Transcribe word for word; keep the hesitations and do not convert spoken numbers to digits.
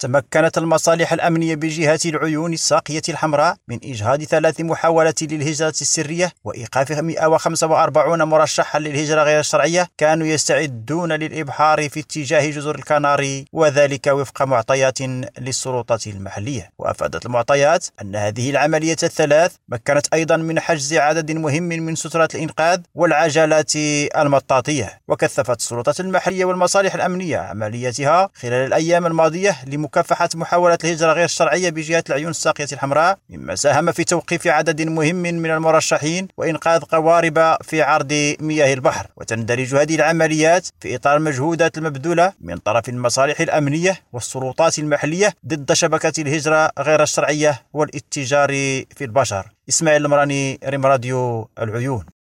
تمكنت المصالح الأمنية بجهة العيون الساقية الحمراء من إجهاض ثلاث محاولات للهجرة السرية وإيقاف مئة وخمسة وأربعين مرشحا للهجرة غير الشرعية كانوا يستعدون للإبحار في اتجاه جزر الكناري، وذلك وفق معطيات للسلطات المحلية. وأفادت المعطيات أن هذه العملية الثلاث مكنت أيضا من حجز عدد مهم من سترات الإنقاذ والعجلات المطاطية. وكثفت السلطات المحلية والمصالح الأمنية عملياتها خلال الأيام الماضية لمكافحة محاولات الهجرة غير الشرعية بجهة العيون الساقية الحمراء، مما ساهم في توقيف عدد مهم من المرشحين وإنقاذ قوارب في عرض مياه البحر. وتندرج هذه العمليات في إطار المجهودات المبذولة من طرف المصالح الأمنية والسلطات المحلية ضد شبكة الهجرة غير الشرعية والاتجار في البشر. إسماعيل المراني، ريم راديو العيون.